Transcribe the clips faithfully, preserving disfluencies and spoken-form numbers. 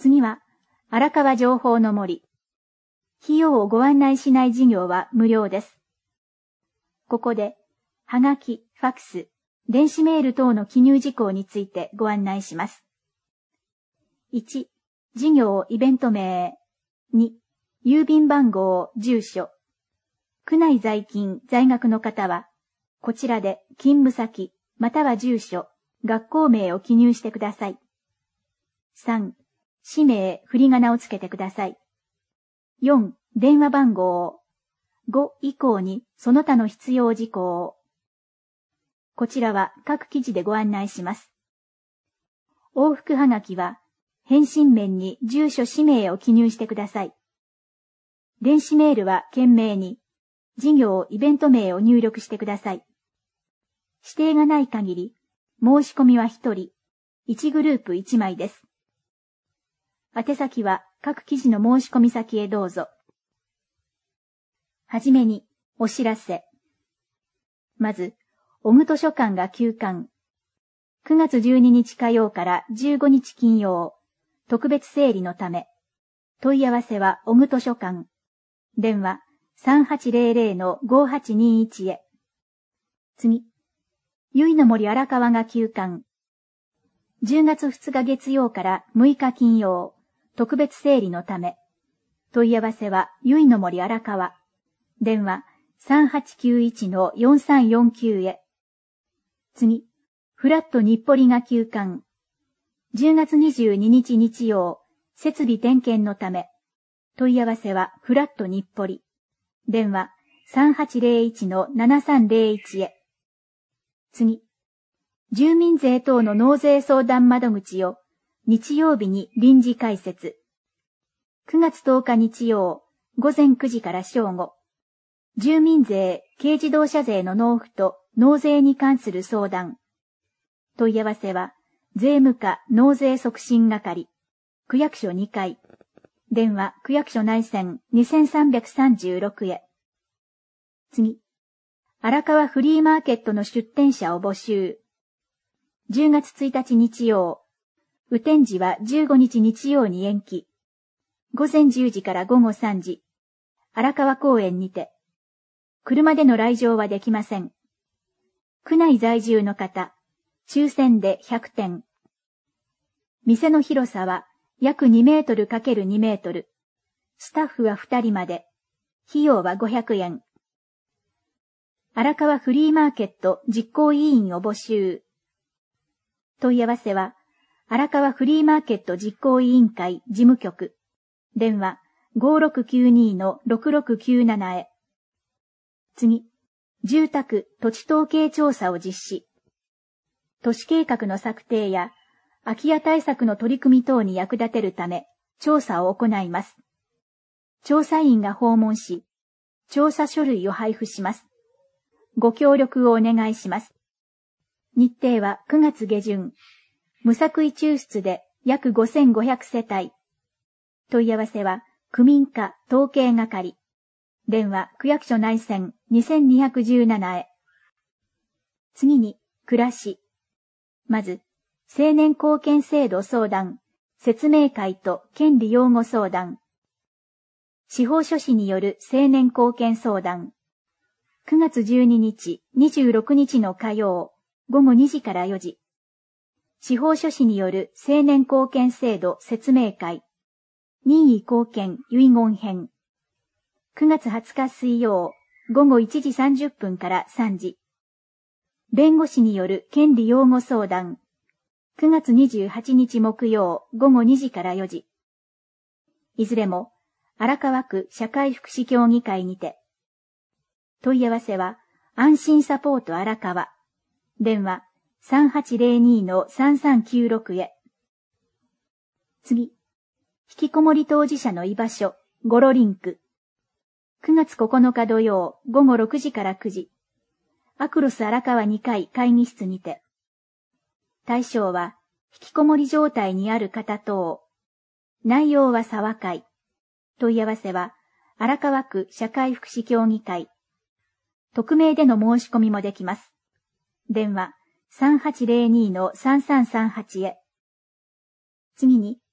次は、荒川情報の森。費用をご案内しない事業は無料です。ここで、はがき、ファックス、電子メール等の記入事項についてご案内します。いち、事業イベント名。に、郵便番号、住所。区内在勤、在学の方は、こちらで勤務先、または住所、学校名を記入してください。さん、氏名、振り仮名をつけてください。よん、電話番号。ご以降にその他の必要事項。こちらは各記事でご案内します。往復はがきは、返信面に住所氏名を記入してください。電子メールは件名に、事業イベント名を入力してください。指定がない限り、申し込みはひとり、いちグループいちまいです。宛先は各記事の申し込み先へどうぞ。はじめに、お知らせ。まず、小具図書館が休館。くがつじゅうににち火曜からじゅうごにち金曜、特別整理のため。問い合わせは小具図書館。電話 さんはちゼロゼロ のごはちにいち へ。次。ゆいの森荒川が休館。じゅうがつふつか月曜からむいか金曜、特別整理のため。問い合わせはゆいの森荒川。電話 さんはちきゅういち のよんさんよんきゅう へ。次。フラット日暮里が休館。じゅうがつにじゅうににち日曜、設備点検のため。問い合わせはフラット日暮里。電話 さんはちゼロいち のななさんゼロいち へ。次。住民税等の納税相談窓口を日曜日に臨時開設。くがつとおか日曜、午前くじから正午。住民税、軽自動車税の納付と納税に関する相談。問い合わせは、税務課納税促進係、区役所にかい。電話、区役所内線にさんさんさんろくへ。次。荒川フリーマーケットの出店者を募集。じゅうがつついたち日曜。雨天時はじゅうごにち日曜に延期。午前じゅうじから午後さんじ。荒川公園にて。車での来場はできません。区内在住の方、抽選でひゃくてん。店の広さは約にメートルかけるにメートル。スタッフはふたりまで。費用はごひゃくえん。荒川フリーマーケット実行委員を募集。問い合わせは、荒川フリーマーケット実行委員会事務局。電話 ごろくきゅうに のろくろくきゅうなな へ。次。住宅土地統計調査を実施。都市計画の策定や空き家対策の取り組み等に役立てるため、調査を行います。調査員が訪問し、調査書類を配布します。ご協力をお願いします。日程はくがつ下旬。無作為抽出で約ごせんごひゃくせたい。問い合わせは、区民課統計係。電話、区役所内線にせんにひゃくじゅうななへ。次に、暮らし。まず、青年貢献制度相談、説明会と権利擁護相談。司法書士による青年貢献相談。くがつじゅうににち、にじゅうろくにちの火曜、ごごにじからよじ。司法書士による青年貢献制度説明会。任意貢献遺言編。くがつはつか水曜、ごごいちじさんじゅっぷんからさんじ。弁護士による権利擁護相談。くがつにじゅうはちにち木曜、ごごにじからよじ。いずれも、荒川区社会福祉協議会にて。問い合わせは、安心サポート荒川。電話、さんはちゼロに のさんさんきゅうろくへ。次。引きこもり当事者の居場所、ゴロリンク。くがつここのか土曜、ごごろくじからくじ。アクロス荒川にかい会議室にて。対象は、引きこもり状態にある方等。内容は沢会。問い合わせは、荒川区社会福祉協議会。匿名での申し込みもできます。電話、さんはちゼロに のさんさんさんはちへ。次に、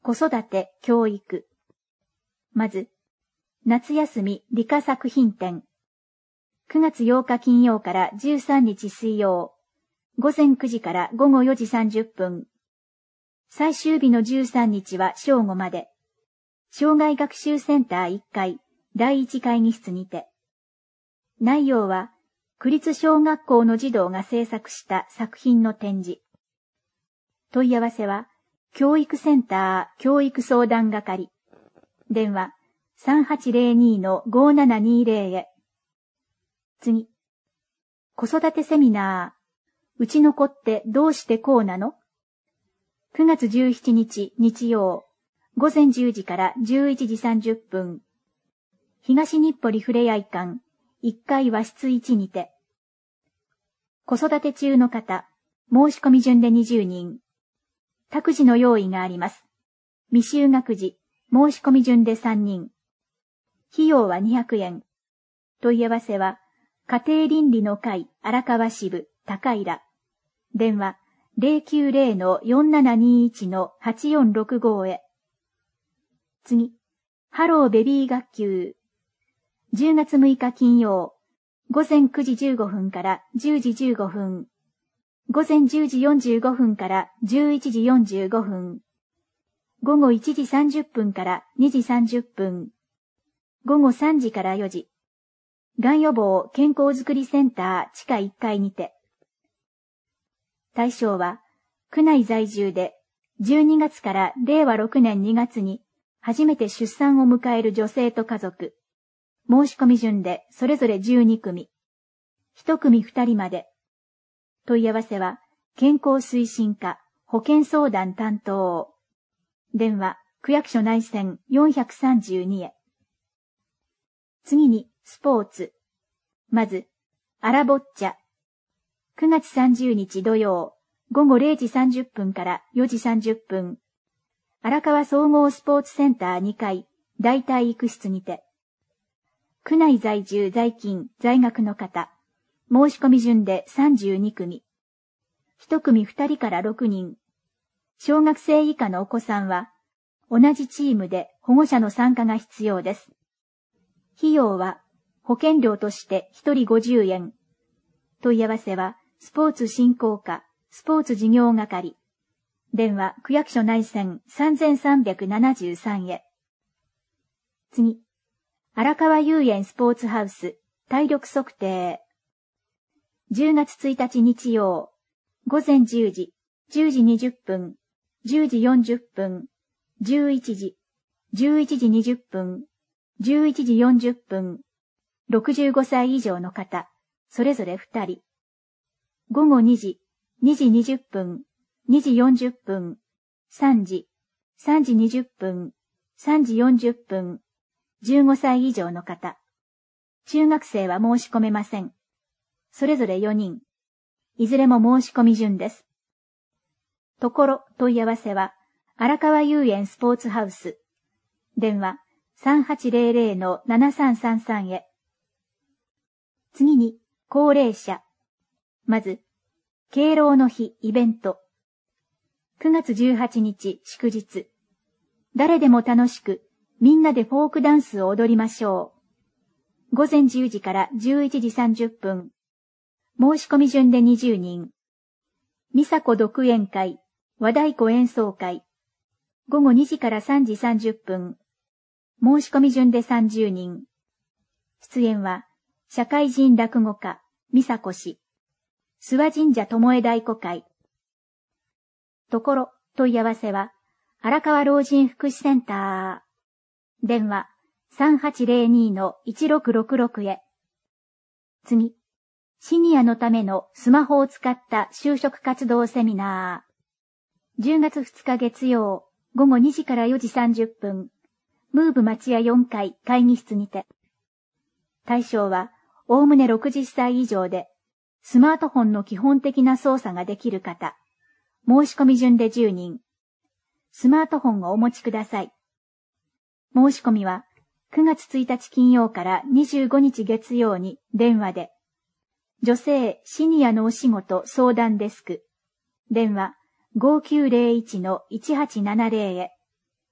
子育て、教育。まず、夏休み理科作品展。くがつようか金曜からじゅうさんにち水曜。午前くじから午後よじさんじゅっぷん。最終日のじゅうさんにちは正午まで。障害学習センターいっかい、だいいち会議室にて。内容は、区立小学校の児童が制作した作品の展示。問い合わせは、教育センター教育相談係。電話 さんはちゼロに ごーななにゼロ へ。次。子育てセミナー。うちの子ってどうしてこうなの？くがつじゅうしちにち日曜。午前じゅうじからじゅういちじさんじゅっぷん。東日暮里ふれあい館いっかい和室いちにて。子育て中の方、申し込み順でにじゅうにん。託児の用意があります。未就学児、申し込み順でさんにん。費用はにひゃくえん。問い合わせは、家庭倫理の会荒川支部高平。電話 ゼロきゅうゼロ よんななにいち はちよんろくご へ。次。ハローベビー学級。じゅうがつむいか金曜。午前くじじゅうごふんからじゅうじじゅうごふん。午前じゅうじよんじゅうごふんからじゅういちじよんじゅうごふん。午後いちじさんじゅっぷんからにじさんじゅっぷん。午後さんじからよじ。がん予防健康づくりセンター地下いっかいにて。対象は、区内在住で、じゅうにがつかられいわろくねんにがつに初めて出産を迎える女性と家族。申し込み順でそれぞれじゅうにくみ。いちくみふたりまで。問い合わせは、健康推進課、保健相談担当。電話、区役所内線よんひゃくさんじゅうにへ。次に、スポーツ。まず、アラボッチャ。くがつさんじゅうにち土曜、午後れいじさんじゅっぷんからよじさんじゅっぷん。荒川総合スポーツセンターにかい、大体育室にて。区内在住在勤在学の方。申し込み順でさんじゅうにくみ。いちくみふたりからろくにん。小学生以下のお子さんは、同じチームで保護者の参加が必要です。費用は、保険料としてひとりごじゅうえん。問い合わせは、スポーツ振興課、スポーツ事業係。電話、区役所内線さんぜんさんびゃくななじゅうさんへ。次。荒川遊園スポーツハウス、体力測定。じゅうがつついたち日曜、午前じゅうじ、じゅうじにじゅっぷん、じゅうじよんじゅっぷん、じゅういちじ、じゅういちじにじゅっぷん、じゅういちじよんじゅっぷん、ろくじゅうごさい以上の方、それぞれふたり。午後にじ、にじにじゅっぷん、にじよんじゅっぷん、さんじ、さんじにじゅっぷん、さんじよんじゅっぷん、じゅうごさい以上の方。中学生は申し込めません。それぞれよにん。いずれも申し込み順です。ところ問い合わせは、荒川遊園スポーツハウス。電話 さんはちゼロゼロ ななさんさんさん へ。次に、高齢者。まず、敬老の日イベント。くがつじゅうはちにち祝日。誰でも楽しく、みんなでフォークダンスを踊りましょう。午前じゅうじからじゅういちじさんじゅっぷん。申し込み順でにじゅうにん。美佐子独演会、和太鼓演奏会。午後にじからさんじさんじゅっぷん。申し込み順でさんじゅうにん。出演は、社会人落語家、美佐子氏。諏訪神社巴太鼓会。ところ、問い合わせは、荒川老人福祉センター。電話、さんはちゼロに いちろくろくろく へ。次。シニアのためのスマホを使った就職活動セミナー。じゅうがつふつか月曜、午後にじからよじさんじゅっぷん。ムーブ町屋よんかい会議室にて。対象は、おおむねろくじゅっさい以上で、スマートフォンの基本的な操作ができる方。申し込み順でじゅうにん。スマートフォンをお持ちください。申し込みは、くがつついたち金曜からにじゅうごにち月曜に電話で。女性シニアのお仕事相談デスク。電話 ごきゅうゼロいち いちはちななゼロ へ。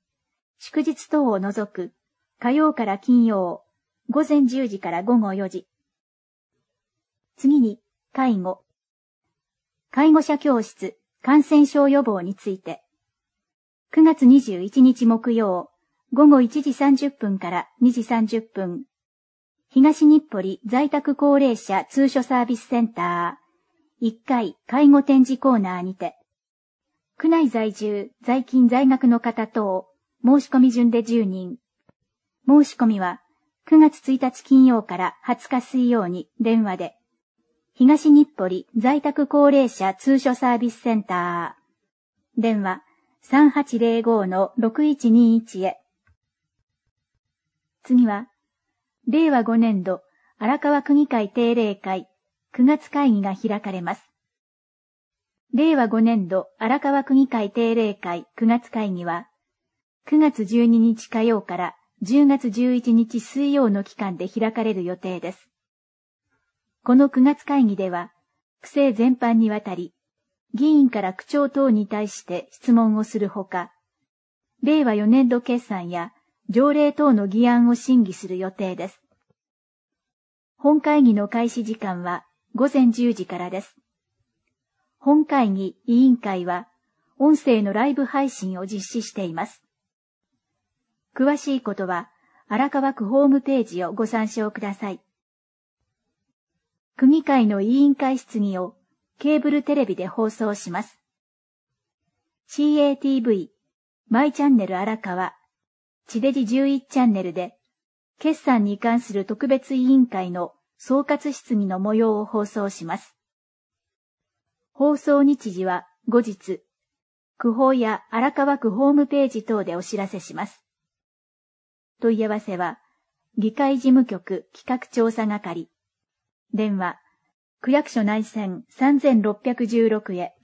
祝日等を除く、火曜から金曜、午前じゅうじから午後よじ。次に、介護。介護者教室、感染症予防について。くがつにじゅういちにち木曜、午後いちじさんじゅっぷんからにじさんじゅっぷん。東日暮里在宅高齢者通所サービスセンター、いっかい介護展示コーナーにて。区内在住、在勤在学の方等、申し込み順でじゅうにん。申し込みは、くがつついたち金曜からはつか水曜に電話で、東日暮里在宅高齢者通所サービスセンター。電話 さんはちゼロご のろくいちにいち へ。次は、れいわごねんど荒川区議会定例会くがつ会議が開かれます。れいわごねんど荒川区議会定例会くがつ会議は、くがつじゅうににち火曜からじゅうがつじゅういちにち水曜の期間で開かれる予定です。このくがつ会議では、区政全般にわたり、議員から区長等に対して質問をするほか、れいわよねんど決算や条例等の議案を審議する予定です。本会議の開始時間は午前じゅうじからです。本会議委員会は、音声のライブ配信を実施しています。詳しいことは、荒川区ホームページをご参照ください。区議会の委員会質疑をケーブルテレビで放送します。シーエーティーブイ、マイチャンネル荒川、地デジじゅういちチャンネルで、決算に関する特別委員会の総括質疑の模様を放送します。放送日時は後日、区報や荒川区ホームページ等でお知らせします。問い合わせは、議会事務局企画調査係。電話、区役所内線さんぜんろっぴゃくじゅうろくへ。